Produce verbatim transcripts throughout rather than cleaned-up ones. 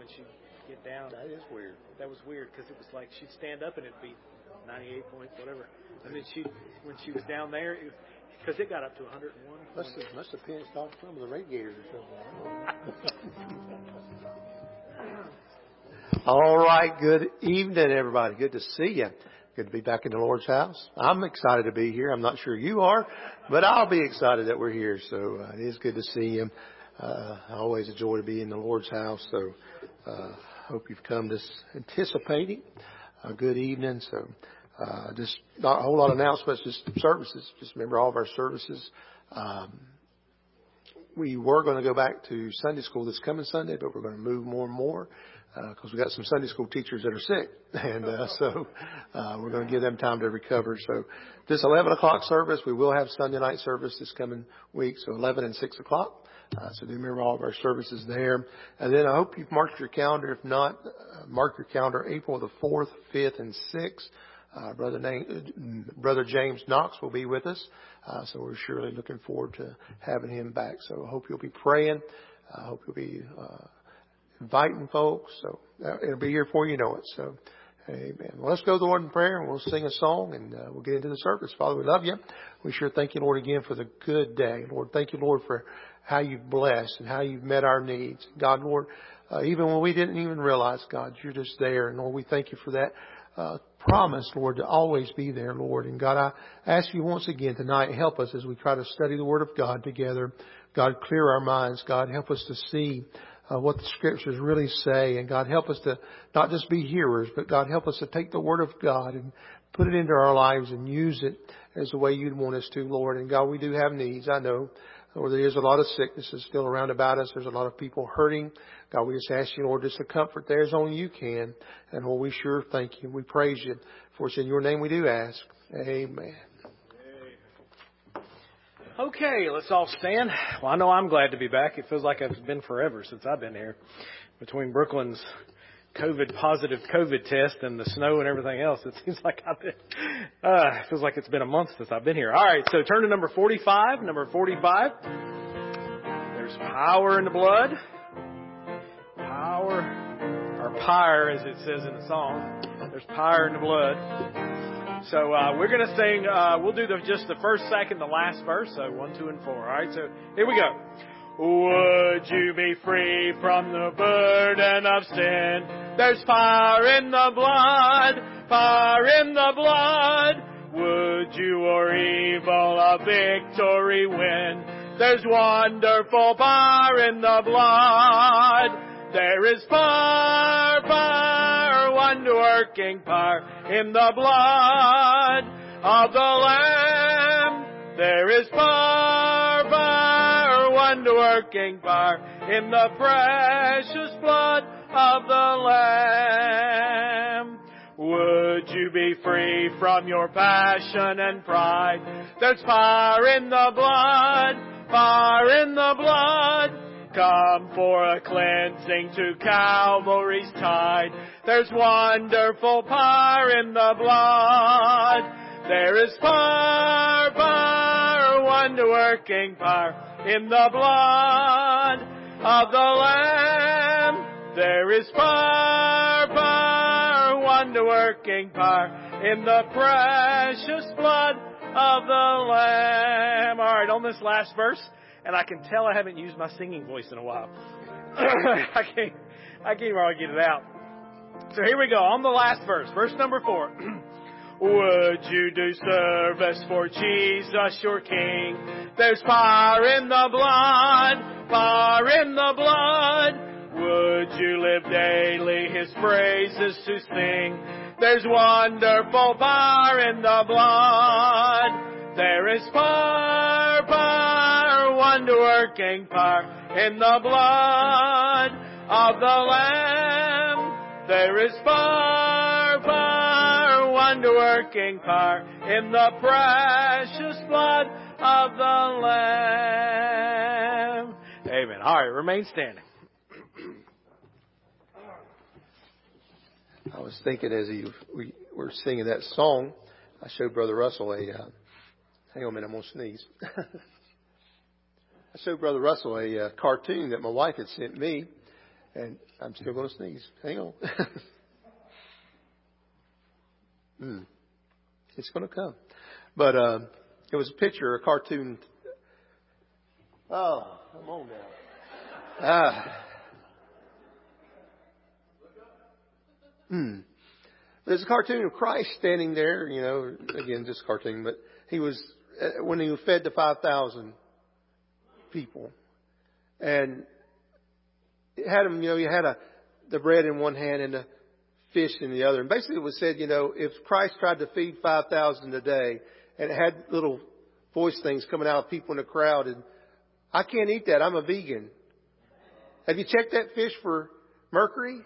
when she'd get down. That is weird. That was weird because it was like she'd stand up and it'd be ninety-eight points, whatever. And then she, when she was down there, because it, it got up to one hundred one. Must have, must have pinched off some of the radiators or something. All right. Good evening, everybody. Good to see you. Good to be back in the Lord's house. I'm excited to be here. I'm not sure you are, but I'll be excited that we're here. So uh, it is good to see you. Uh, I always enjoy to be in the Lord's house. So I uh, hope you've come this anticipating a good evening. So uh, just not a whole lot of announcements, just services. Just remember all of our services. Um, we were going to go back to Sunday school this coming Sunday, but we're going to move more and more. Because uh, we got some Sunday school teachers that are sick, and uh, so uh, we're going to give them time to recover. So this eleven o'clock service, we will have Sunday night service this coming week, so eleven and six o'clock. Uh, so do remember all of our services there. And then I hope you've marked your calendar. If not, uh, mark your calendar April the fourth, fifth, and sixth. Uh, Brother, Name, Brother James Knox will be with us, uh, so we're surely looking forward to having him back. So I hope you'll be praying. I uh, hope you'll be uh, inviting folks. So it'll be here before you know it. So, amen. Well, let's go to the Lord in prayer and we'll sing a song and uh, we'll get into the service. Father, we love you. We sure thank you, Lord, again for the good day. Lord, thank you, Lord, for how you've blessed and how you've met our needs. God, Lord, uh, even when we didn't even realize, God, you're just there. And Lord, we thank you for that uh, promise, Lord, to always be there, Lord. And God, I ask you once again tonight, help us as we try to study the Word of God together. God, clear our minds. God, help us to see Uh, what the Scriptures really say. And God, help us to not just be hearers, but God, help us to take the Word of God and put it into our lives and use it as the way you'd want us to, Lord. And God, we do have needs. I know, Lord, there is a lot of sicknesses still around about us. There's a lot of people hurting. God, we just ask you, Lord, just to comfort there as only you can. And Lord, we sure thank you. We praise you. For it's in your name we do ask. Amen. Okay, let's all stand. Well, I know I'm glad to be back. It feels like it's been forever since I've been here. Between Brooklyn's COVID positive COVID test and the snow and everything else, it seems like I've been, uh, it feels like it's been a month since I've been here. All right, so turn to number forty-five. Number forty-five. There's power in the blood. Power, or pyre as it says in the song. There's power in the blood. So uh, we're going to sing, uh, we'll do the, just the first, second, the last verse, so one, two, and four. All right, so here we go. Would you be free from the burden of sin? There's power in the blood, power in the blood. Would you or evil a victory win? There's wonderful power in the blood. There is power, power, wonder-working power in the blood of the Lamb. There is power, power, wonder-working power in the precious blood of the Lamb. Would you be free from your passion and pride? There's power in the blood, power in the blood. Come for a cleansing to Calvary's tide. There's wonderful power in the blood. There is power, power, wonder-working power in the blood of the Lamb. There is power, power, wonder-working power in the precious blood of the Lamb. All right, on this last verse. And I can tell I haven't used my singing voice in a while. I can't, I can't really get it out. So here we go. On the last verse, verse number four. Would you do service for Jesus, your King? There's power in the blood, power in the blood. Would you live daily His praises to sing? There's wonderful power in the blood. There is power, power, wonder-working power in the blood of the Lamb. There is power, power, wonder-working power in the precious blood of the Lamb. Amen. All right, remain standing. I was thinking as he, we were singing that song, I showed Brother Russell a... Uh, Hang on a minute, I'm going to sneeze. I showed Brother Russell a uh, cartoon that my wife had sent me. And I'm still going to sneeze. Hang on. mm. It's going to come. But uh, it was a picture, a cartoon. Oh, come on now. Ah. Hmm. There's a cartoon of Christ standing there, you know, again, just a cartoon, but he was, when he fed the five thousand people. And it had him, you know, you had a, the bread in one hand and the fish in the other. And basically it was said, you know, if Christ tried to feed five thousand a day and it had little voice things coming out of people in the crowd, and I can't eat that, I'm a vegan. Have you checked that fish for mercury?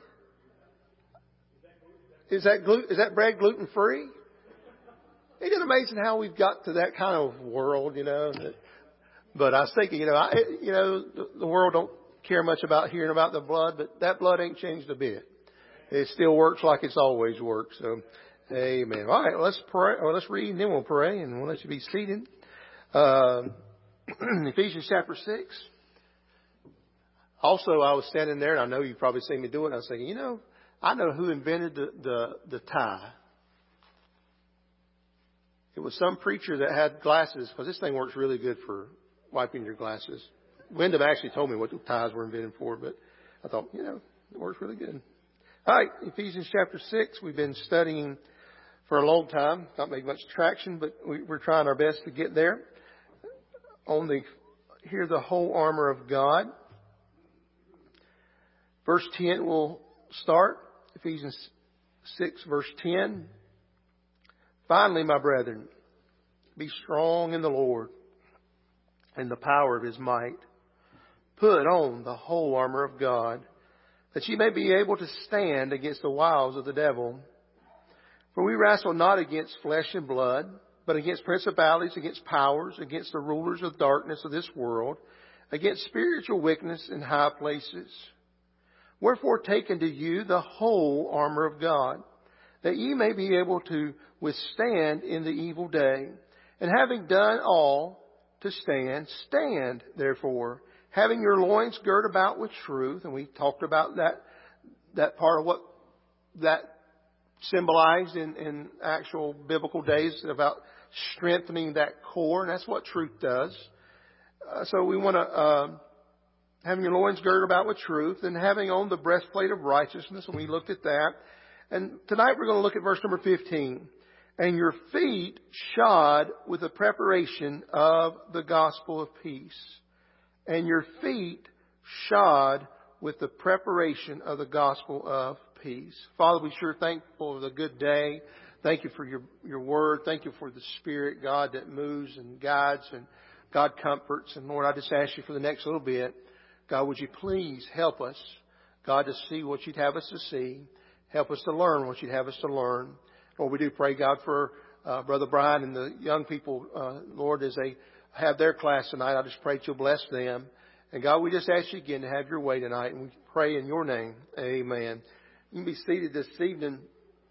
Is that gluten, is that bread gluten free? Isn't it amazing how we've got to that kind of world, you know? But I was thinking, you know, I, you know, the, the world don't care much about hearing about the blood, but that blood ain't changed a bit. It still works like it's always worked. So, amen. All right, well, let's pray. Or let's read, and then we'll pray, and we'll let you be seated. Uh, Ephesians chapter six. Also, I was standing there, and I know you've probably seen me do it. And I was thinking, you know, I know who invented the, the, the tie. It was some preacher that had glasses, because this thing works really good for wiping your glasses. Wyndham actually told me what the ties were invented for, but I thought, you know, it works really good. All right, Ephesians chapter six. We've been studying for a long time. Not made much traction, but we, we're trying our best to get there. On the, hear the whole armor of God. Verse ten will start. Ephesians six, verse ten. Finally, my brethren, be strong in the Lord and the power of His might. Put on the whole armor of God, that ye may be able to stand against the wiles of the devil. For we wrestle not against flesh and blood, but against principalities, against powers, against the rulers of darkness of this world, against spiritual wickedness in high places. Wherefore take unto you the whole armor of God, that ye may be able to withstand in the evil day. And having done all to stand, stand therefore, having your loins girt about with truth. And we talked about that, that part of what that symbolized in, in actual biblical days about strengthening that core. And that's what truth does. Uh, so we want to, uh, having your loins girded about with truth, and having on the breastplate of righteousness. And we looked at that. And tonight we're going to look at verse number fifteen. And your feet shod with the preparation of the gospel of peace. And your feet shod with the preparation of the gospel of peace. Father, we're sure thankful for the good day. Thank you for your, your word. Thank you for the Spirit, God, that moves and guides and God comforts. And Lord, I just ask you for the next little bit, God, would you please help us, God, to see what you'd have us to see. Help us to learn what you'd have us to learn. Lord, we do pray, God, for uh, Brother Brian and the young people, uh, Lord, as they have their class tonight. I just pray that you'll bless them. And God, we just ask you again to have your way tonight. And we pray in your name. Amen. You can be seated this evening.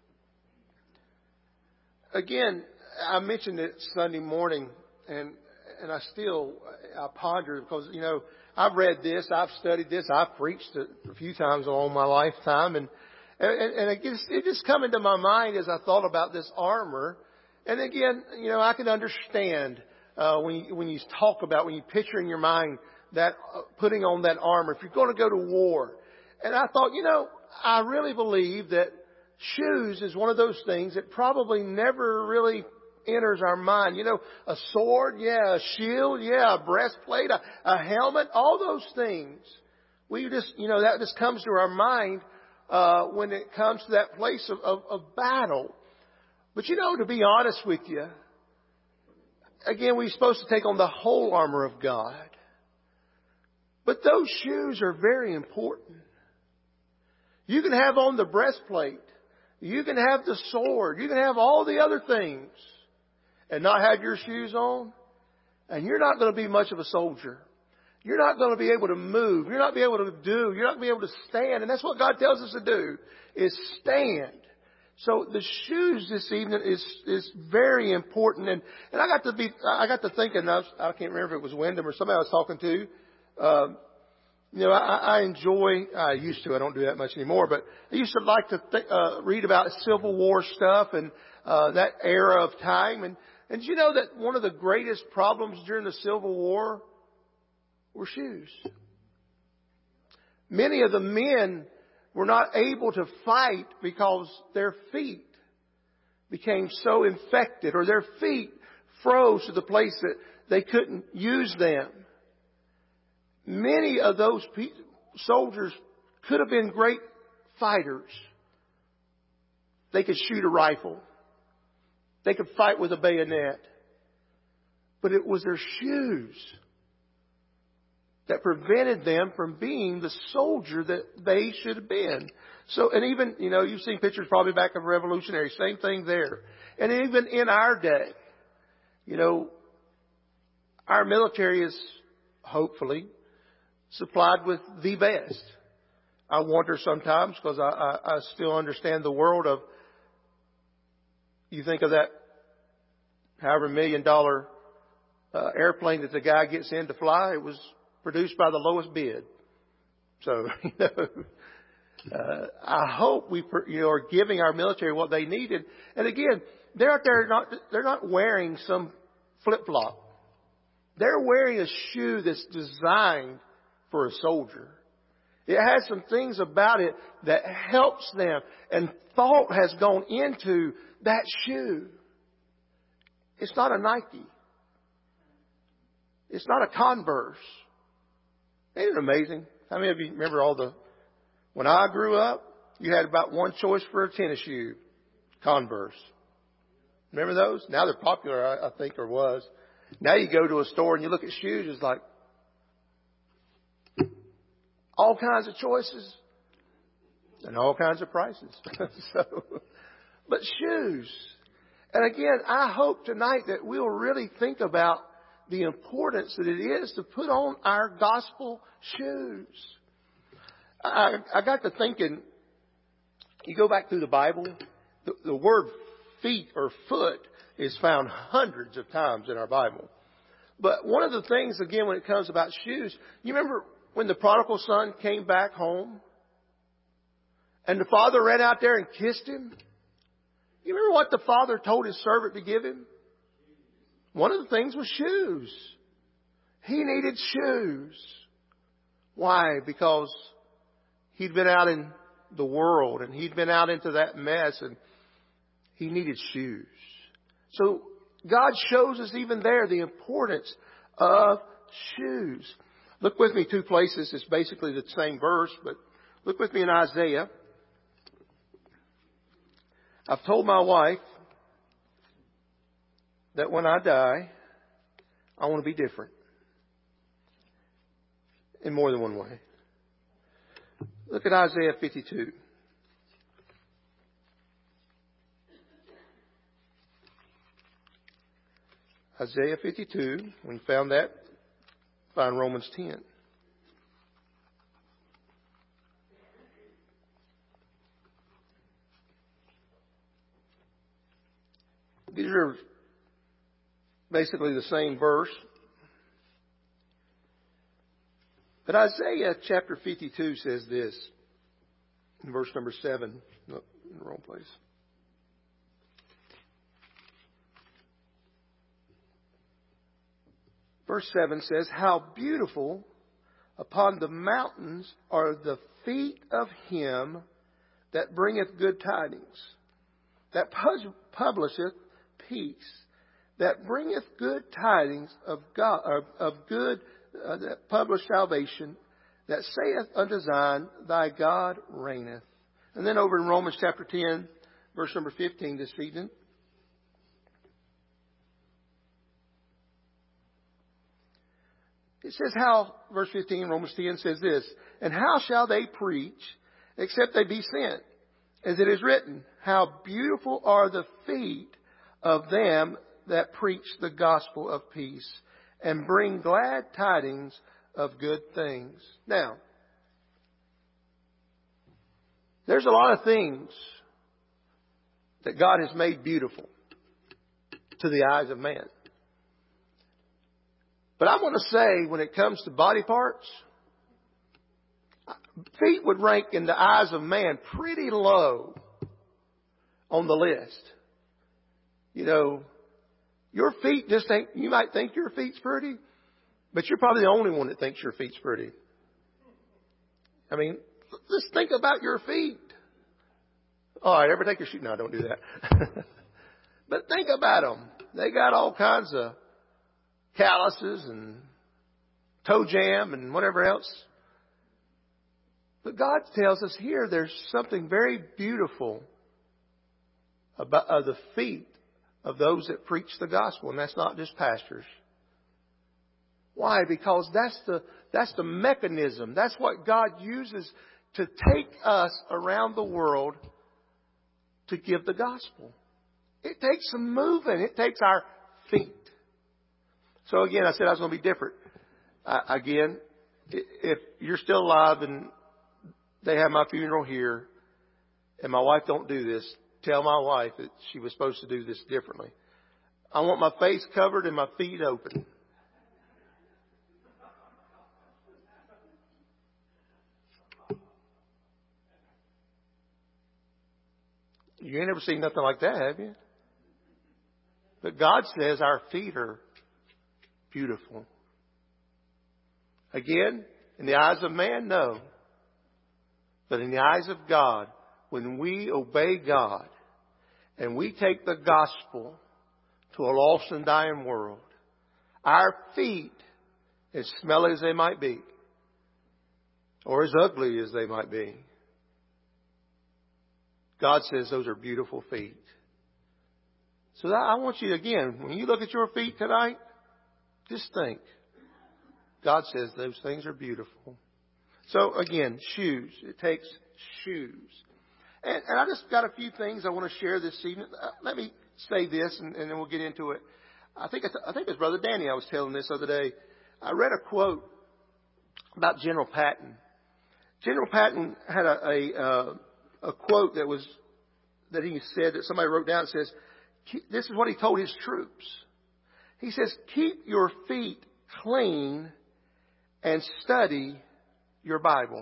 Again, I mentioned it Sunday morning, and and I still I ponder because, you know, I've read this, I've studied this, I've preached it a few times along my lifetime, and and, and it just it just come into my mind as I thought about this armor. And again, you know, I can understand uh, when you, when you talk about, when you picture in your mind that uh, putting on that armor, if you're going to go to war. And I thought, you know, I really believe that shoes is one of those things that probably never really enters our mind. You know, a sword, yeah, a shield, yeah, a breastplate, a, a helmet, all those things. We just, you know, that just comes to our mind uh, when it comes to that place of, of, of battle. But you know, to be honest with you, again, we're supposed to take on the whole armor of God. But those shoes are very important. You can have on the breastplate. You can have the sword. You can have all the other things and not have your shoes on. And you're not going to be much of a soldier. You're not going to be able to move. You're not going to be able to do. You're not going to be able to stand. And that's what God tells us to do, is stand. So the shoes this evening is is very important. And, and I got to be, I got to thinking, I, was, I can't remember if it was Wyndham or somebody I was talking to. Uh, You know, I, I enjoy, I used to, I don't do that much anymore, but I used to like to th- uh, read about Civil War stuff and uh, that era of time. And, and you know that one of the greatest problems during the Civil War were shoes. Many of the men were not able to fight because their feet became so infected, or their feet froze to the place that they couldn't use them. Many of those pe- soldiers could have been great fighters. They could shoot a rifle. They could fight with a bayonet. But it was their shoes that prevented them from being the soldier that they should have been. So, and even, you know, you've seen pictures probably back of revolutionaries. Same thing there. And even in our day, you know, our military is hopefully supplied with the best. I wonder sometimes, because I, I, I still understand the world of, you think of that however million dollar uh, airplane that the guy gets in to fly, it was produced by the lowest bid. So, you know, uh, I hope we, you know, are giving our military what they needed. And again, they're out there not, they're not wearing some flip flop. They're wearing a shoe that's designed for a soldier. It has some things about it that helps them, and thought has gone into that shoe. It's not a Nike. It's not a Converse. Ain't it amazing? How many of you remember all the, when I grew up, you had about one choice for a tennis shoe, Converse. Remember those? Now they're popular, I, I think, or was. Now you go to a store and you look at shoes, it's like all kinds of choices and all kinds of prices. so, but shoes. And again, I hope tonight that we'll really think about the importance that it is to put on our gospel shoes. I, I got to thinking, you go back through the Bible, the, the word feet or foot is found hundreds of times in our Bible. But one of the things, again, when it comes about shoes, you remember when the prodigal son came back home and the father ran out there and kissed him? You remember what the father told his servant to give him? One of the things was shoes. He needed shoes. Why? Because he'd been out in the world and he'd been out into that mess and he needed shoes. So God shows us even there the importance of shoes. Look with me two places. It's basically the same verse, but look with me in Isaiah. I've told my wife that when I die, I want to be different. In more than one way. Look at Isaiah fifty-two. Isaiah fifty-two. When you found that, find Romans ten. These are basically the same verse. But Isaiah chapter fifty-two says this, in verse number seven. No, in the wrong place. Verse seven says, "How beautiful upon the mountains are the feet of him that bringeth good tidings, that publisheth peace, that bringeth good tidings of God, of, of good, uh, that publish salvation, that saith unto Zion, thy God reigneth." And then over in Romans chapter ten, verse number fifteen this evening. It says how, verse fifteen, Romans ten says this, "And how shall they preach except they be sent? As it is written, how beautiful are the feet of them that preach the gospel of peace and bring glad tidings of good things." Now, there's a lot of things that God has made beautiful to the eyes of man. But I want to say, when it comes to body parts, Feet would rank in the eyes of man pretty low on the list. You know, your feet just think, you might think your feet's pretty, but you're probably the only one that thinks your feet's pretty. I mean, just think about your feet. All right, everybody take your shoe. No, don't do that. But think about them. They got all kinds of calluses and toe jam and whatever else. But God tells us here there's something very beautiful about uh, the feet of those that preach the gospel, and that's not just pastors. Why? Because that's the that's the mechanism. That's what God uses to take us around the world to give the gospel. It takes some moving. It takes our feet. So again, I said I was going to be different. Uh, again, if you're still alive and they have my funeral here, and my wife don't do this, tell my wife that she was supposed to do this differently. I want my face covered and my feet open. You ain't never seen nothing like that, have you? But God says our feet are beautiful. Again, in the eyes of man, no. But in the eyes of God, when we obey God and we take the gospel to a lost and dying world, our feet, as smelly as they might be, or as ugly as they might be, God says those are beautiful feet. So I want you, again, when you look at your feet tonight, just think. God says those things are beautiful. So again, shoes. It takes shoes. And, and I just got a few things I want to share this evening. Uh, let me say this, and, and then we'll get into it. I think it's, I think it was Brother Danny I was telling this the other day. I read a quote about General Patton. General Patton had a a, uh, a quote that was that he said that somebody wrote down. It says, "This is what he told his troops." He says, "Keep your feet clean and study your Bible."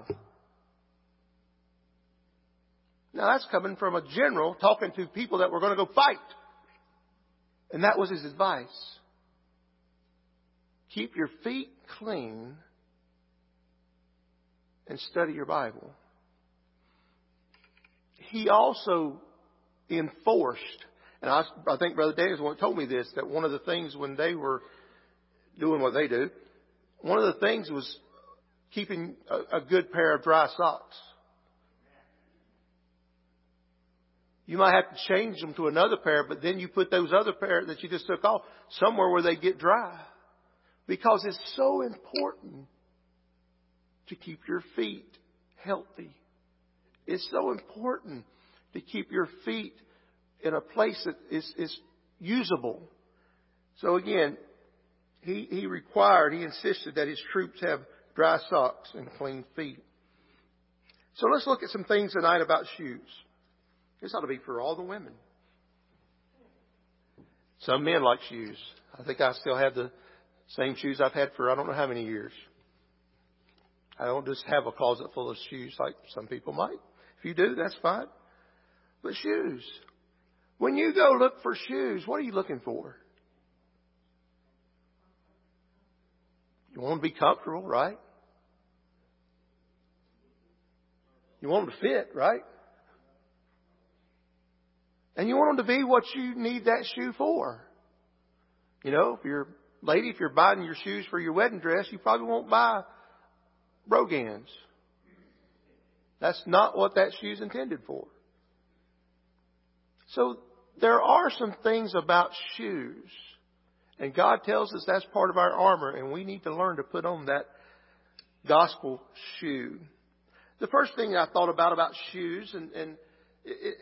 Now that's coming from a general talking to people that were going to go fight. And that was his advice. Keep your feet clean and study your Bible. He also enforced, and I, I think Brother Daniels one told me this, that one of the things when they were doing what they do, one of the things was keeping a, a good pair of dry socks. You might have to change them to another pair, but then you put those other pair that you just took off somewhere where they get dry. Because it's so important to keep your feet healthy. It's so important to keep your feet in a place that is, is usable. So again, he, he required, he insisted that his troops have dry socks and clean feet. So let's look at some things tonight about shoes. This ought to be for all the women. Some men like shoes. I think I still have the same shoes I've had for I don't know how many years. I don't just have a closet full of shoes like some people might. If you do, that's fine. But shoes. When you go look for shoes, what are you looking for? You want them to be comfortable, right? You want them to fit, right? And you want them to be what you need that shoe for. You know, if you're lady, if you're buying your shoes for your wedding dress, you probably won't buy Brogans. That's not what that shoe's intended for. So there are some things about shoes. And God tells us that's part of our armor, and we need to learn to put on that gospel shoe. The first thing I thought about about shoes, and, and it,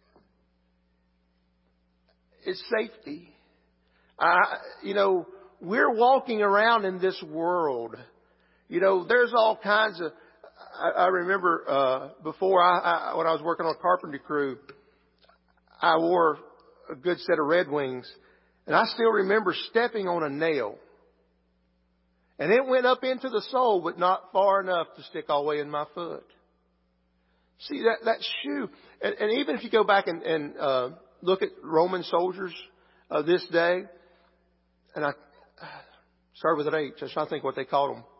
it's safety. I, you know, we're walking around in this world. You know, there's all kinds of. I, I remember uh, before I, I when I was working on a carpentry crew, I wore a good set of Red Wings, and I still remember stepping on a nail. And it went up into the sole, but not far enough to stick all the way in my foot. See, that, that shoe, and, and even if you go back and, and uh, look at Roman soldiers of this day, and I started with an H. I was trying to think what they called them.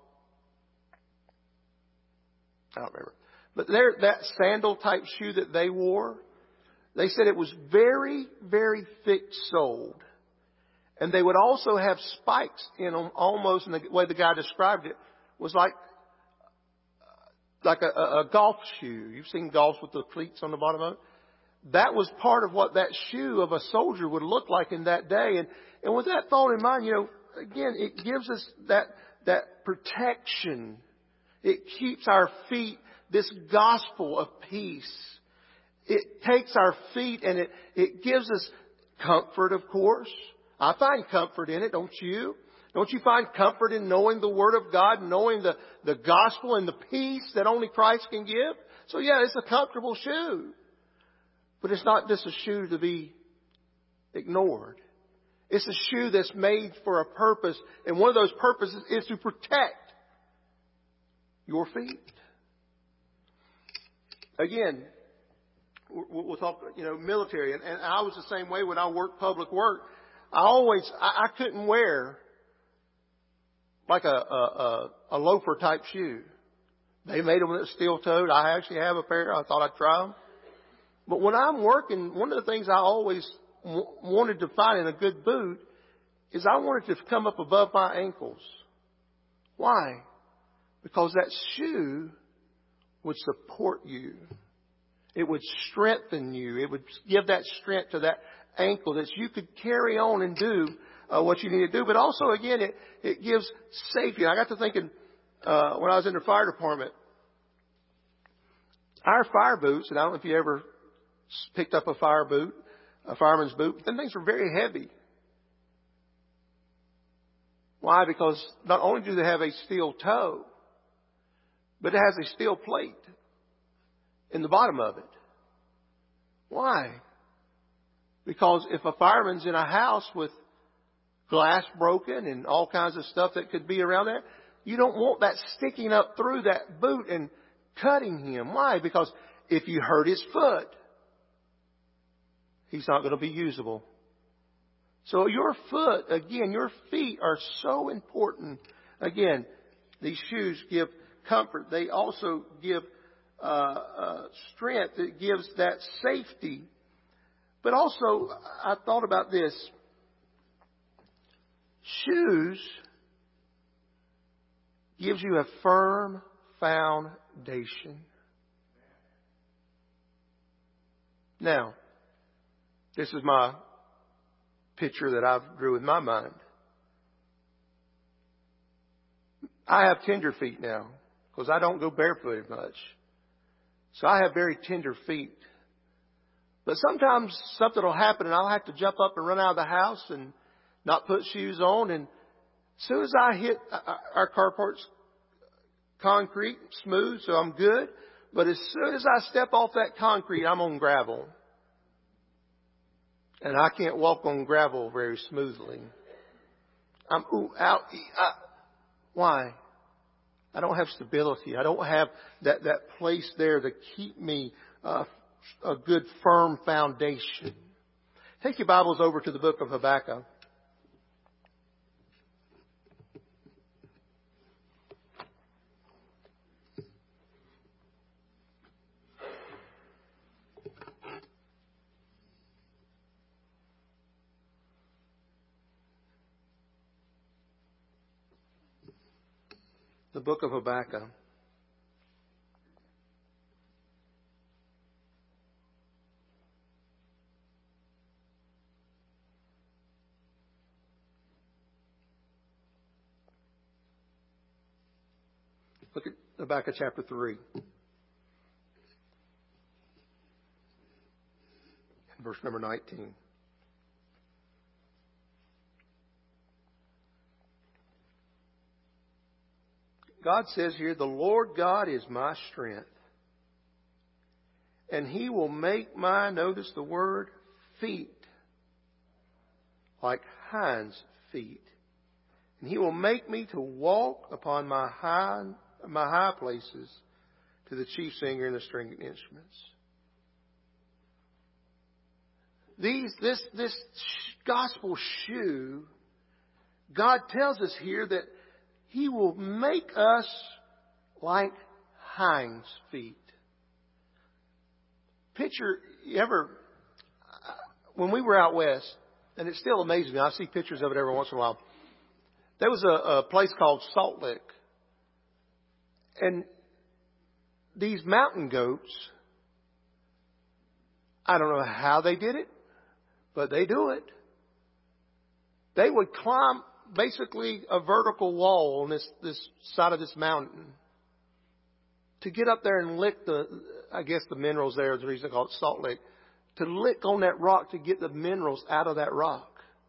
I don't remember. But there, that sandal type shoe that they wore, they said it was very, very thick soled. And they would also have spikes in them, almost in the way the guy described it, was like like a, a golf shoe. You've seen golfs with the cleats on the bottom of it. That was part of what that shoe of a soldier would look like in that day. And, and with that thought in mind, you know, again, it gives us that, that protection. It keeps our feet, this gospel of peace. It takes our feet and it, it gives us comfort, of course. I find comfort in it, don't you? Don't you find comfort in knowing the Word of God, knowing the, the gospel and the peace that only Christ can give? So yeah, it's a comfortable shoe. But it's not just a shoe to be ignored. It's a shoe that's made for a purpose. And one of those purposes is to protect your feet. Again, we'll talk, you know, military. And, and I was the same way when I worked public work. I always, I, I couldn't wear like a, a, a loafer type shoe. They made them that steel-toed. I actually have a pair. I thought I'd try them. But when I'm working, one of the things I always w- wanted to find in a good boot is I wanted to come up above my ankles. Why? Because that shoe would support you. It would strengthen you. It would give that strength to that ankle that you could carry on and do uh, what you need to do. But also, again, it, it gives safety. And I got to thinking uh, when I was in the fire department, our fire boots, and I don't know if you ever picked up a fire boot, a fireman's boot, them things were very heavy. Why? Because not only do they have a steel toe, but it has a steel plate in the bottom of it. Why? Because if a fireman's in a house with glass broken and all kinds of stuff that could be around there, you don't want that sticking up through that boot and cutting him. Why? Because if you hurt his foot, he's not going to be usable. So your foot, again, your feet are so important. Again, these shoes give comfort. They also give uh, uh, strength. It gives that safety. But also, I thought about this. Shoes gives you a firm foundation. Now, this is my picture that I've drew in my mind. I have tender feet now because I don't go barefooted much. So I have very tender feet. But sometimes something will happen and I'll have to jump up and run out of the house and not put shoes on. And as soon as I hit our carport's concrete, smooth, so I'm good. But as soon as I step off that concrete, I'm on gravel. And I can't walk on gravel very smoothly. I'm ooh, out. I, why? I don't have stability. I don't have that, that place there to keep me uh, a good firm foundation. Take your Bibles over to the book of Habakkuk. The book of Habakkuk. Look at Habakkuk chapter three. Verse number nineteen. God says here, the Lord God is my strength. And He will make my, notice the word, feet like hinds' feet. And He will make me to walk upon my high, my high places to the chief singer and the stringed instruments. These, this, this gospel shoe, God tells us here that He will make us like hinds feet. Picture, you ever, when we were out west, and it still amazes me, I see pictures of it every once in a while. There was a, a place called Salt Lick. And these mountain goats, I don't know how they did it, but they do it. They would climb basically a vertical wall on this, this side of this mountain to get up there and lick the, I guess the minerals there is the reason they call it Salt Lick, to lick on that rock to get the minerals out of that rock.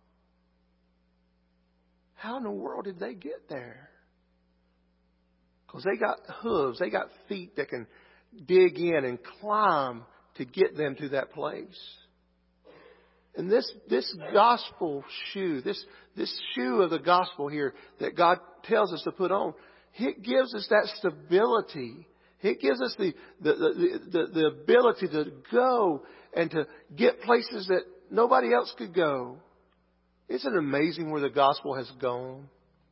How in the world did they get there? Because they got hooves, they got feet that can dig in and climb to get them to that place. And this, this gospel shoe, this, this shoe of the gospel here that God tells us to put on, it gives us that stability. It gives us the, the, the, the, the ability to go and to get places that nobody else could go. Isn't it amazing where the gospel has gone?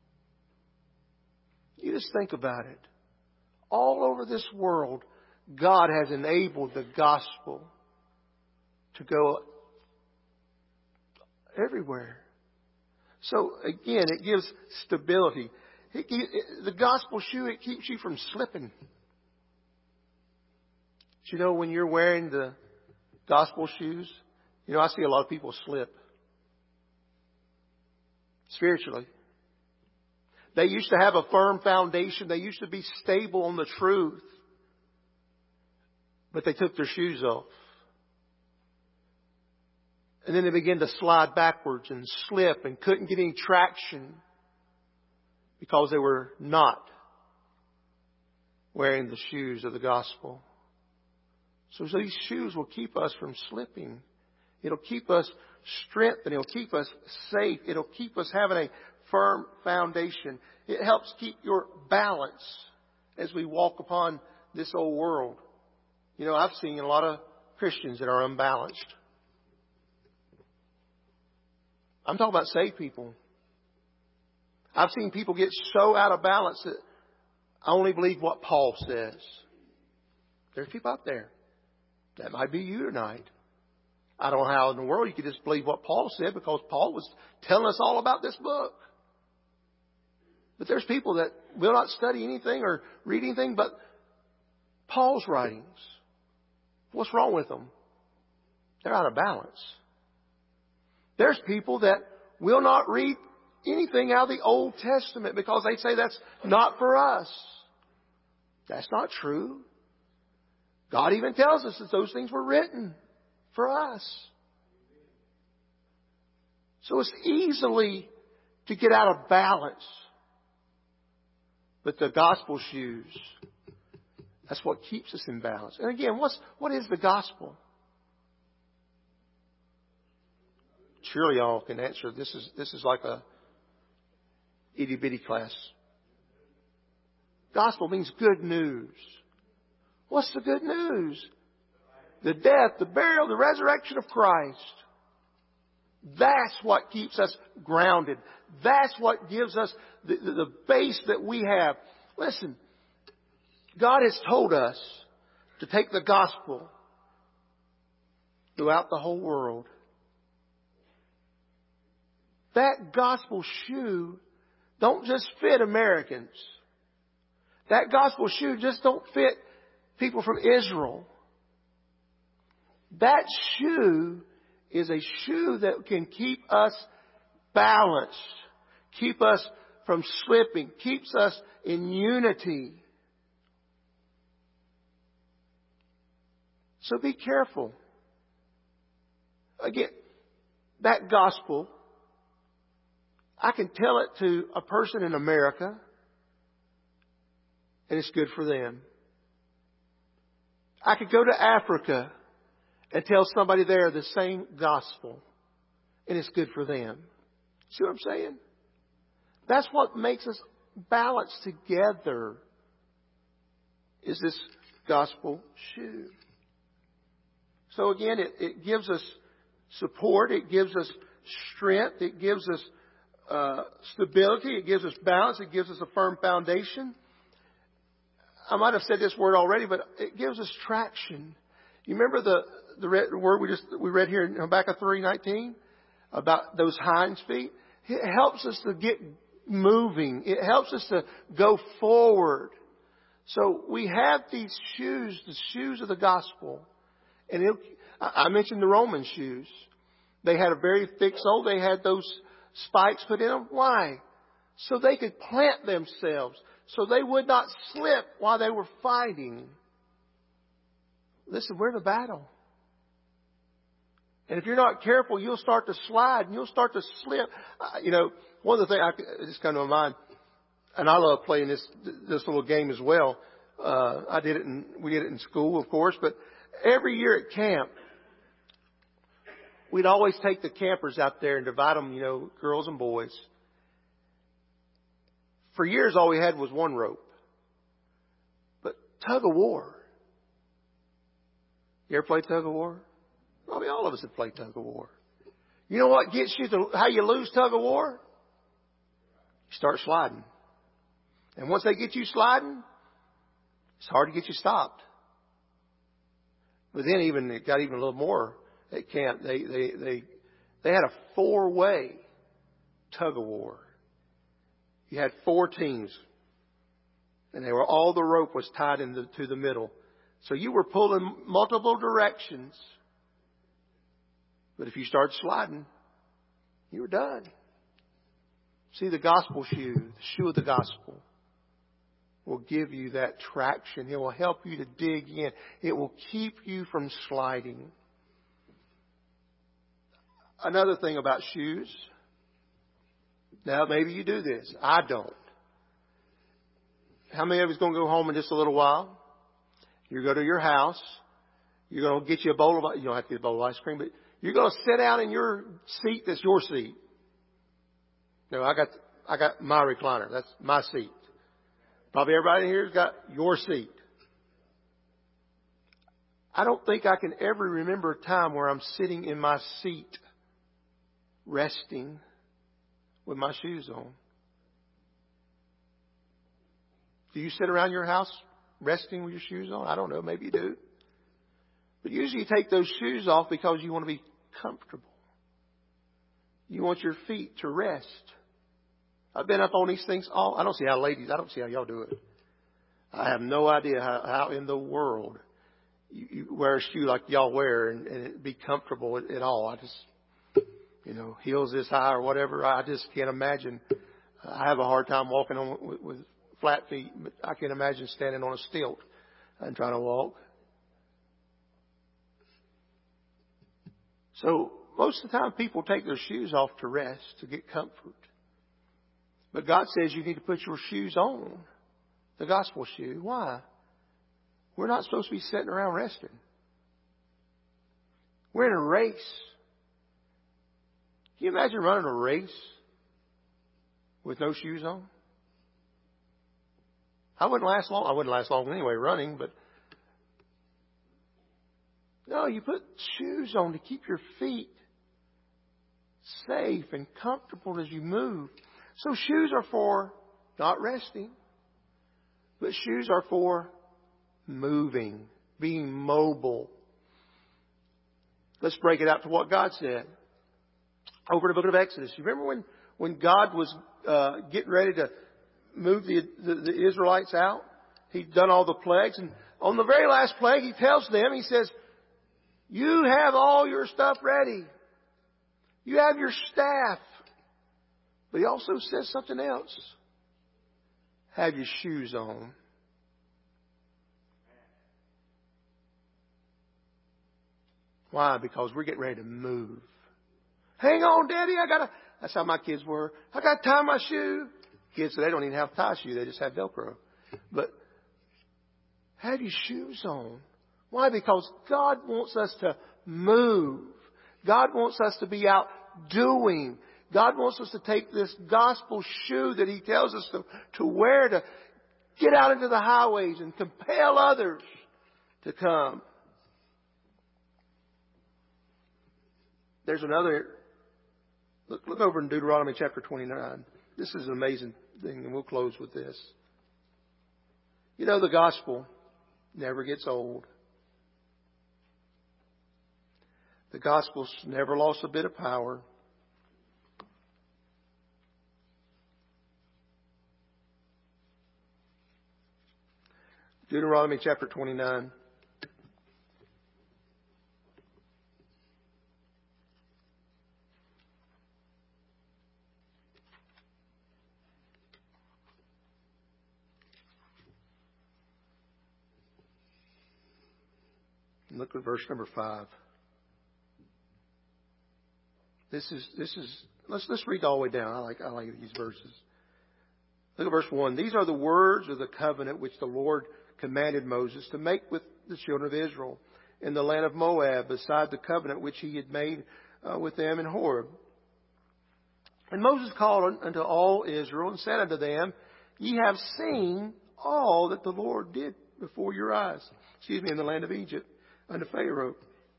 You just think about it. All over this world, God has enabled the gospel to go everywhere. So again, it gives stability. It, it, the gospel shoe, it keeps you from slipping. You know, when you're wearing the gospel shoes, you know, I see a lot of people slip spiritually. They used to have a firm foundation. They used to be stable on the truth. But they took their shoes off. And then they began to slide backwards and slip and couldn't get any traction because they were not wearing the shoes of the gospel. So these shoes will keep us from slipping. It'll keep us strengthened. It'll keep us safe. It'll keep us having a firm foundation. It helps keep your balance as we walk upon this old world. You know, I've seen a lot of Christians that are unbalanced. I'm talking about saved people. I've seen people get so out of balance that I only believe what Paul says. There's people out there. That might be you tonight. I don't know how in the world you could just believe what Paul said, because Paul was telling us all about this book. But there's people that will not study anything or read anything but Paul's writings. What's wrong with them? They're out of balance. There's people that will not read anything out of the Old Testament because they say that's not for us. That's not true. God even tells us that those things were written for us. So it's easily to get out of balance. But the gospel shoes, that's what keeps us in balance. And again, what's, what is the gospel? Surely y'all can answer. This is, this is like a itty bitty class. Gospel means good news. What's the good news? The death, the burial, the resurrection of Christ. That's what keeps us grounded. That's what gives us the, the, the base that we have. Listen, God has told us to take the gospel throughout the whole world. That gospel shoe don't just fit Americans. That gospel shoe just don't fit people from Israel. That shoe is a shoe that can keep us balanced, keep us from slipping, keeps us in unity. So be careful. Again, that gospel, I can tell it to a person in America, and it's good for them. I could go to Africa and tell somebody there the same gospel, and it's good for them. See what I'm saying? That's what makes us balanced together, is this gospel shoe. So again, it, it gives us support. It gives us strength. It gives us uh, stability. It gives us balance. It gives us a firm foundation. I might have said this word already, but it gives us traction. You remember the the, read, the word we just we read here in Habakkuk three nineteen about those hinds feet? It helps us to get moving. It helps us to go forward. So we have these shoes, the shoes of the gospel. And it, I mentioned the Roman shoes. They had a very thick sole. They had those spikes put in them. Why? So they could plant themselves. So they would not slip while they were fighting. Listen, we're in a battle. And if you're not careful, you'll start to slide and you'll start to slip. Uh, you know, one of the things I just come to my mind, and I love playing this this little game as well. Uh, I did it in, we did it in school, of course, but every year at camp, we'd always take the campers out there and divide them, you know, girls and boys. For years, all we had was one rope. But tug of war. You ever played tug of war? Probably all of us have played tug of war. You know what gets you to, how you lose tug of war? You start sliding. And once they get you sliding, it's hard to get you stopped. But then even, it got even a little more at camp. They, they, they, they had a four-way tug of war. You had four teams. And they were, all the rope was tied into to the middle. So you were pulling multiple directions. But if you started sliding, you were done. See, the gospel shoe, the shoe of the gospel, will give you that traction. It will help you to dig in. It will keep you from sliding. Another thing about shoes. Now, maybe you do this. I don't. How many of us going to go home in just a little while? You go to your house. You're going to get you a bowl of, you don't have to get a bowl of ice cream, but you're going to sit down in your seat that's your seat. No, I got, I got my recliner. That's my seat. Probably everybody here's got your seat. I don't think I can ever remember a time where I'm sitting in my seat, resting with my shoes on. Do you sit around your house resting with your shoes on? I don't know. Maybe you do. But usually you take those shoes off because you want to be comfortable. You want your feet to rest. I've been up on these things all, I don't see how ladies, I don't see how y'all do it. I have no idea how, how in the world you, you wear a shoe like y'all wear and, and it be comfortable at, at all. I just, you know, heels this high or whatever. I just can't imagine. I have a hard time walking on with, with flat feet, but I can imagine standing on a stilt and trying to walk. So most of the time people take their shoes off to rest, to get comfort. But God says you need to put your shoes on, the gospel shoe. Why? We're not supposed to be sitting around resting. We're in a race. Can you imagine running a race with no shoes on? I wouldn't last long. I wouldn't last long anyway running, but no, you put shoes on to keep your feet safe and comfortable as you move. So shoes are for not resting, but shoes are for moving, being mobile. Let's break it out to what God said. Over in the book of Exodus. You remember when, when God was uh, getting ready to move the, the, the Israelites out? He'd done all the plagues. And on the very last plague, He tells them, He says, you have all your stuff ready. You have your staff. But He also says something else. Have your shoes on. Why? Because we're getting ready to move. Hang on, Daddy. I gotta. That's how my kids were. I gotta tie my shoe. Kids, they don't even have tie shoe. They just have Velcro. But have your shoes on. Why? Because God wants us to move. God wants us to be out doing. God wants us to take this gospel shoe that He tells us to, to wear to get out into the highways and compel others to come. There's another, look, look over in Deuteronomy chapter twenty-nine. This is an amazing thing, and we'll close with this. You know, the gospel never gets old. The gospel's never lost a bit of power. Deuteronomy chapter twenty-nine. Look at verse number five. This is this is let's let's read all the way down. I like I like these verses. Look at verse one. These are the words of the covenant which the Lord commanded Moses to make with the children of Israel in the land of Moab, beside the covenant which He had made uh, with them in Horeb. And Moses called unto all Israel and said unto them, Ye have seen all that the Lord did before your eyes, excuse me, in the land of Egypt, unto Pharaoh,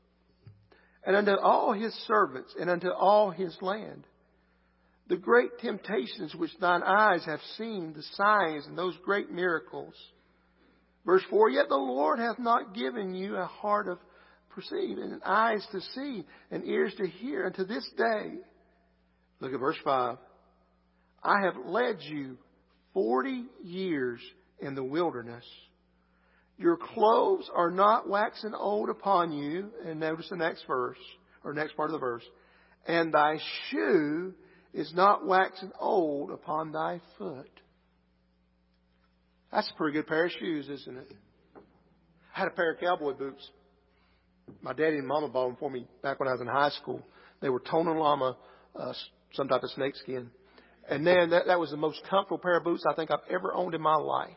and unto all his servants, and unto all his land. The great temptations which thine eyes have seen, the signs and those great miracles. Verse four, Yet the Lord hath not given you a heart of perceiving, and eyes to see, and ears to hear, unto this day. Look at verse five. I have led you forty years in the wilderness. Your clothes are not waxen old upon you. And notice the next verse, or next part of the verse. And thy shoe is not waxen old upon thy foot. That's a pretty good pair of shoes, isn't it? I had a pair of cowboy boots. My daddy and mama bought them for me back when I was in high school. They were Tonan Llama, uh, some type of snakeskin. And then that, that was the most comfortable pair of boots I think I've ever owned in my life.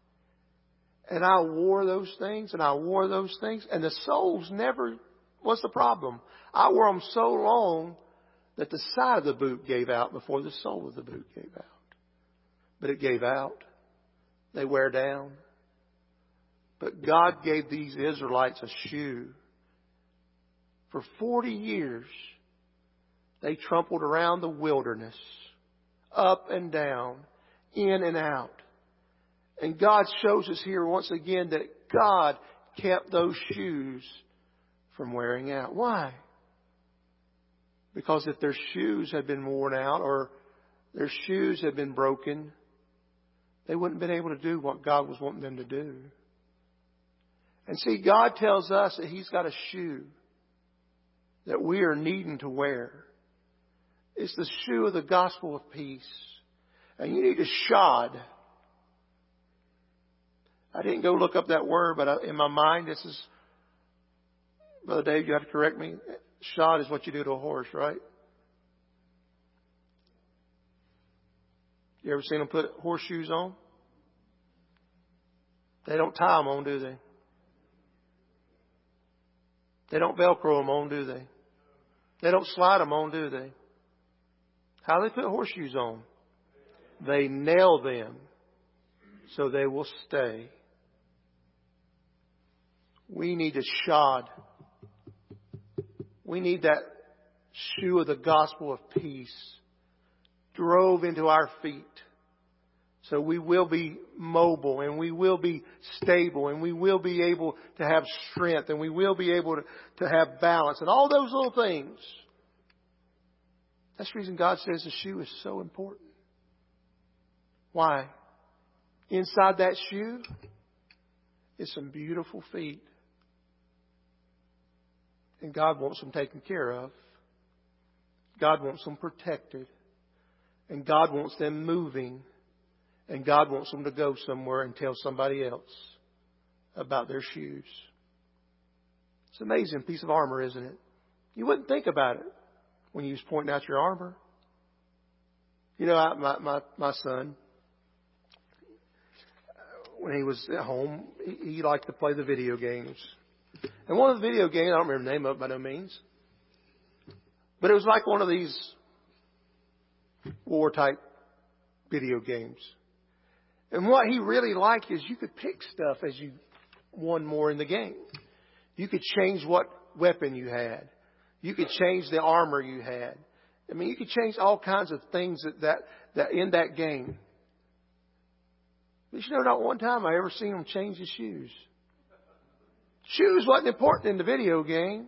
And I wore those things, and I wore those things, and the soles never was the problem. I wore them so long that the side of the boot gave out before the sole of the boot gave out. But it gave out. They wear down. But God gave these Israelites a shoe. For forty years, they trampled around the wilderness, up and down, in and out. And God shows us here once again that God kept those shoes from wearing out. Why? Because if their shoes had been worn out or their shoes had been broken, they wouldn't have been able to do what God was wanting them to do. And see, God tells us that He's got a shoe that we are needing to wear. It's the shoe of the gospel of peace. And you need a shod. I didn't go look up that word, but in my mind, this is, Brother Dave, you have to correct me. Shod is what you do to a horse, right? You ever seen them put horseshoes on? They don't tie them on, do they? They don't Velcro them on, do they? They don't slide them on, do they? How do they put horseshoes on? They nail them so they will stay. We need a shod. We need that shoe of the gospel of peace drove into our feet so we will be mobile and we will be stable and we will be able to have strength and we will be able to, to have balance and all those little things. That's the reason God says the shoe is so important. Why? Inside that shoe is some beautiful feet. And God wants them taken care of. God wants them protected. And God wants them moving. And God wants them to go somewhere and tell somebody else about their shoes. It's an amazing piece of armor, isn't it? You wouldn't think about it when you was pointing out your armor. You know, I, my, my, my son, when he was at home, he, he liked to play the video games. And one of the video games, I don't remember the name of it by no means, but it was like one of these war type video games. And what he really liked is you could pick stuff as you won more in the game. You could change what weapon you had. You could change the armor you had. I mean, you could change all kinds of things that, that, that in that game. But you know, not one time I ever seen him change his shoes. Shoes wasn't important in the video game.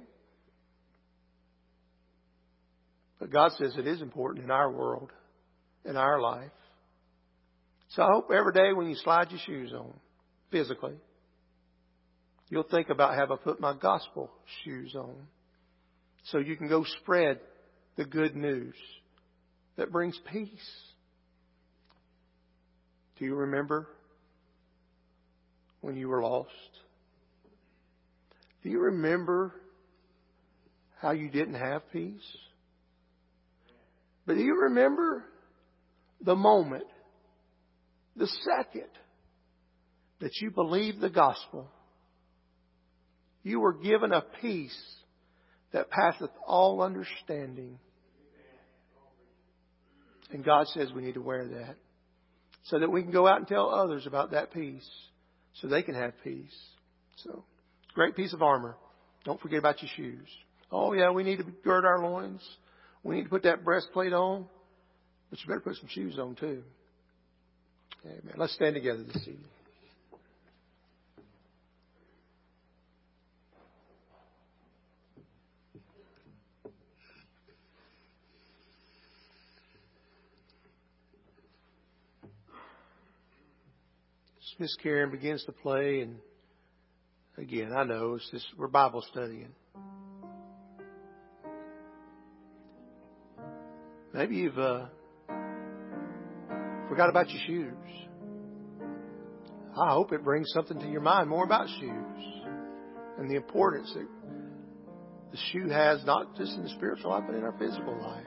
But God says it is important in our world, in our life. So I hope every day when you slide your shoes on, physically, you'll think about, have I put my gospel shoes on? So you can go spread the good news that brings peace. Do you remember when you were lost? Do you remember how you didn't have peace? But do you remember the moment, the second that you believed the gospel, you were given a peace that passeth all understanding. And God says we need to wear that so that we can go out and tell others about that peace so they can have peace. So, great piece of armor. Don't forget about your shoes. Oh yeah, we need to gird our loins. We need to put that breastplate on. But you better put some shoes on too. Amen. Let's stand together this evening. Miss Karen begins to play, and again, I know it's just we're Bible studying. Maybe you've uh, forgot about your shoes. I hope it brings something to your mind more about shoes and the importance that the shoe has, not just in the spiritual life, but in our physical life.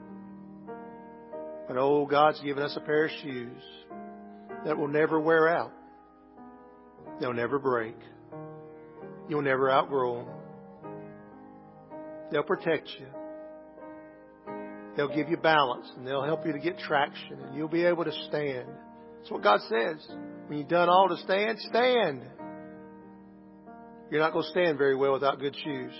But oh, God's given us a pair of shoes that will never wear out. They'll never break. You'll never outgrow them. They'll protect you. They'll give you balance, and they'll help you to get traction, and you'll be able to stand. That's what God says. When you've done all to stand, stand. You're not going to stand very well without good shoes.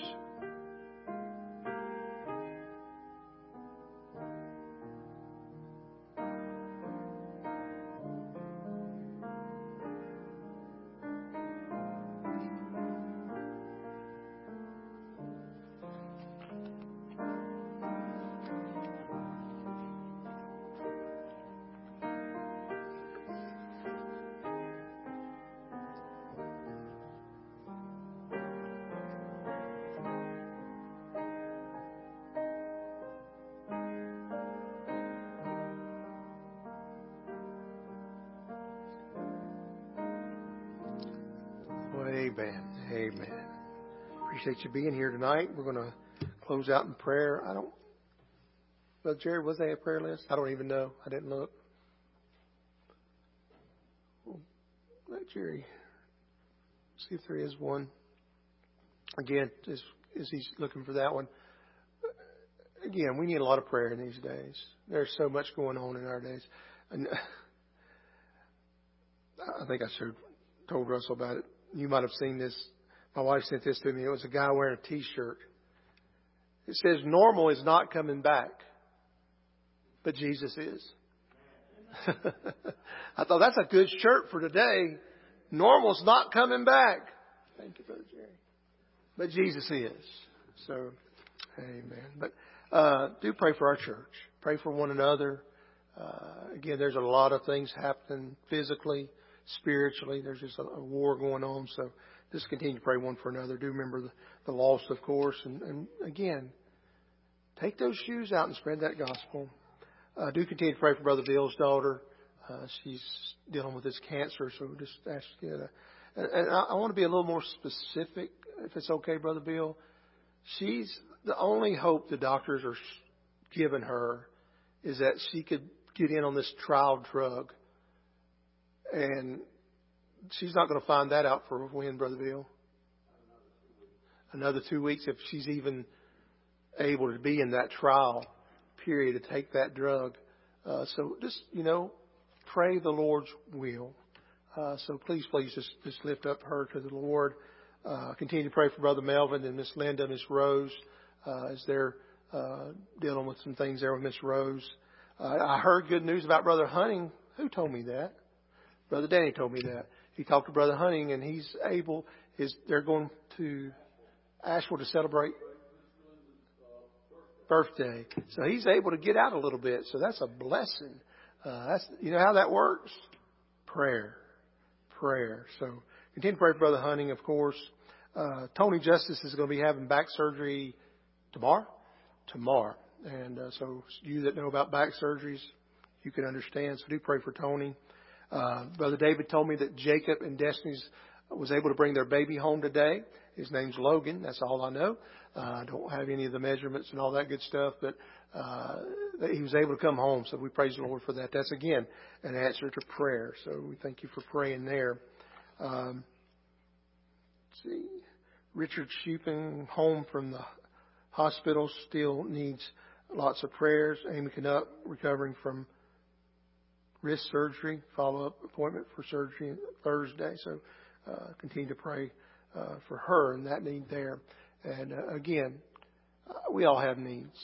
Amen. Amen. Appreciate you being here tonight. We're going to close out in prayer. I don't, Brother Jerry, was there a prayer list? I don't even know. I didn't look. Well, let Jerry see if there is one. Again, as, as he's looking for that one. Again, we need a lot of prayer in these days. There's so much going on in our days. And I think I should have told Russell about it. You might have seen this. My wife sent this to me. It was a guy wearing a T-shirt. It says, normal is not coming back, but Jesus is. I thought that's a good shirt for today. Normal's not coming back. Thank you, Brother Jerry. But Jesus is. So, amen. But uh, do pray for our church. Pray for one another. Uh, again, there's a lot of things happening physically, spiritually. There's just a, a war going on. So just continue to pray one for another. Do remember the, the lost, of course. And, and again, take those shoes out and spread that gospel. Uh, do continue to pray for Brother Bill's daughter. Uh, she's dealing with this cancer. So just ask you to, and, and I, I want to be a little more specific, if it's okay, Brother Bill. She's the only hope the doctors are giving her is that she could get in on this trial drug. And she's not going to find that out for when, Brother Bill? Another two weeks if she's even able to be in that trial period to take that drug. Uh, so just, you know, pray the Lord's will. Uh, so please, please just, just lift up her to the Lord. Uh, continue to pray for Brother Melvin and Miss Linda, Miss Rose, uh, as they're uh, dealing with some things there with Miss Rose. Uh, I heard good news about Brother Hunting. Who told me that? Brother Danny told me that. He talked to Brother Hunting, and he's able. Is they're going to Asheville to celebrate birthday, so he's able to get out a little bit. So that's a blessing. Uh, that's you know how that works. Prayer, prayer. So continue to pray for Brother Hunting, of course. Uh, Tony Justice is going to be having back surgery tomorrow. Tomorrow. And uh, so you that know about back surgeries, you can understand. So do pray for Tony. Uh, Brother David told me that Jacob and Destiny's was able to bring their baby home today. His name's Logan. That's all I know. Uh, I don't have any of the measurements and all that good stuff, but uh, he was able to come home. So we praise the Lord for that. That's, again, an answer to prayer. So we thank you for praying there. Um, let's see. Richard Shupin, home from the hospital, still needs lots of prayers. Amy Canuck, recovering from wrist surgery, follow-up appointment for surgery Thursday. So uh, continue to pray uh, for her and that need there. And uh, again, uh, we all have needs.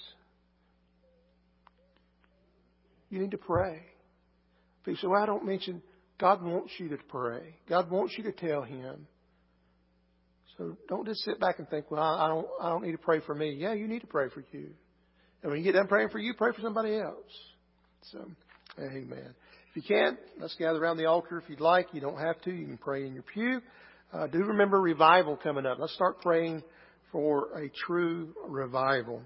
You need to pray. People say, well, I don't mention, God wants you to pray. God wants you to tell Him. So don't just sit back and think, well, I don't, I don't need to pray for me. Yeah, you need to pray for you. And when you get done praying for you, pray for somebody else. So, amen. If you can, let's gather around the altar if you'd like. You don't have to. You can pray in your pew. Uh, do remember revival coming up. Let's start praying for a true revival.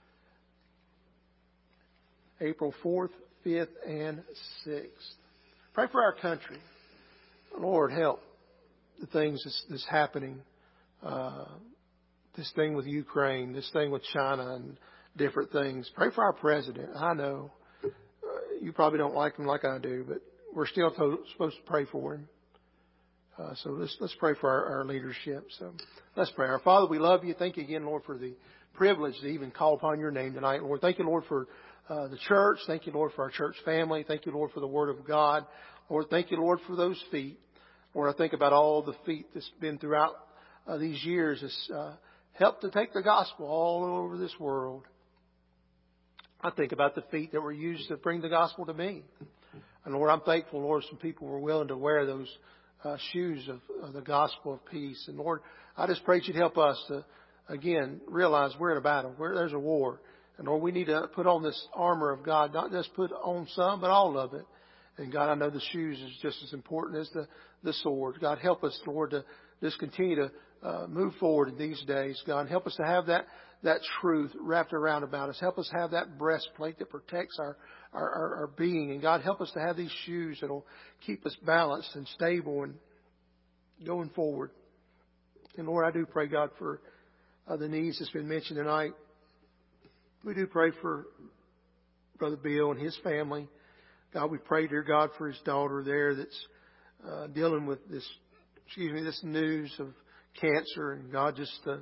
April fourth, fifth, and sixth. Pray for our country. Lord, help the things that's, that's happening. Uh, this thing with Ukraine, this thing with China and different things. Pray for our president. I know uh, you probably don't like him like I do, but we're still to, supposed to pray for him. Uh, so let's let's pray for our, our leadership. So let's pray. Our Father, we love you. Thank you again, Lord, for the privilege to even call upon your name tonight, Lord. Thank you, Lord, for uh, the church. Thank you, Lord, for our church family. Thank you, Lord, for the Word of God. Lord, thank you, Lord, for those feet. Lord, I think about all the feet that's been throughout uh, these years. It's uh, helped to take the gospel all over this world. I think about the feet that were used to bring the gospel to me. And Lord, I'm thankful, Lord, some people were willing to wear those uh, shoes of, of the gospel of peace. And Lord, I just pray that you'd help us to, again, realize we're in a battle. We're, there's a war. And Lord, we need to put on this armor of God, not just put on some, but all of it. And God, I know the shoes is just as important as the, the sword. God, help us, Lord, to just continue to uh, move forward in these days. God, help us to have that that truth wrapped around about us. Help us have that breastplate that protects our, our, our, our being. And God, help us to have these shoes that will keep us balanced and stable and going forward. And Lord, I do pray, God, for uh, the needs that's been mentioned tonight. We do pray for Brother Bill and his family. God, we pray, dear God, for his daughter there that's uh, dealing with this, excuse me, this news of cancer. And God, just the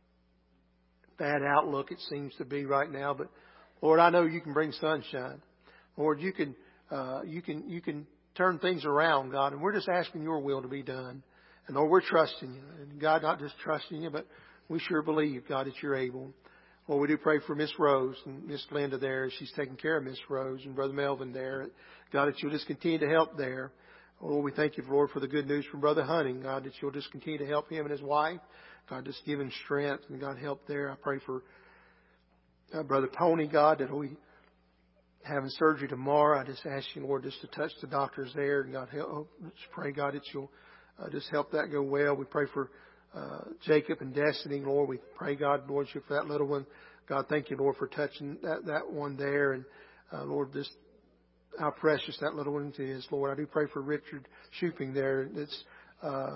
bad outlook it seems to be right now. But Lord, I know you can bring sunshine. Lord, you can, uh, you can, you can turn things around, God. And we're just asking your will to be done. And Lord, we're trusting you. And God, not just trusting you, but we sure believe, God, that you're able. Lord, we do pray for Miss Rose and Miss Linda there as she's taking care of Miss Rose and Brother Melvin there. God, that you'll just continue to help there. Lord, we thank you, Lord, for the good news from Brother Hunting. God, that you'll just continue to help him and his wife. God, just give him strength and God, help there. I pray for uh, Brother Tony, God, that we having surgery tomorrow. I just ask you, Lord, just to touch the doctors there. And God, help, just pray, God, that you'll uh, just help that go well. We pray for Uh, Jacob and Destiny, Lord. We pray, God, Lord, you for that little one. God, thank you, Lord, for touching that, that one there. And, uh, Lord, just how precious that little one is, Lord. I do pray for Richard Shuping there. That's uh,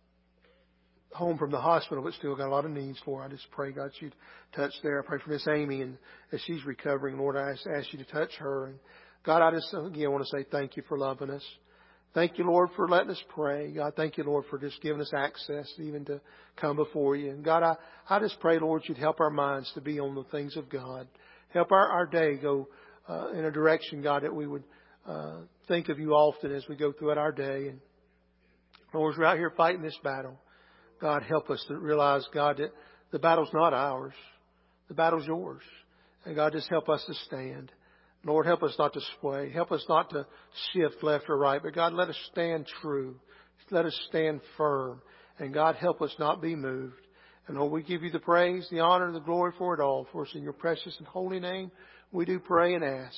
home from the hospital, but still got a lot of needs, Lord. I just pray, God, you'd touch there. I pray for Miss Amy, and as she's recovering, Lord, I ask, ask you to touch her. And God, I just, again, want to say thank you for loving us. Thank you, Lord, for letting us pray. God, thank you, Lord, for just giving us access even to come before you. And God, I, I just pray, Lord, you'd help our minds to be on the things of God. Help our, our day go uh, in a direction, God, that we would uh, think of you often as we go throughout our day. And Lord, as we're out here fighting this battle, God, help us to realize, God, that the battle's not ours. The battle's yours. And God, just help us to stand. Lord, help us not to sway. Help us not to shift left or right. But God, let us stand true. Let us stand firm. And God, help us not be moved. And Lord, we give you the praise, the honor, and the glory for it all. For us in your precious and holy name, we do pray and ask.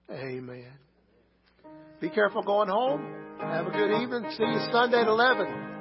Amen. Be careful going home. Have a good evening. See you Sunday at eleven.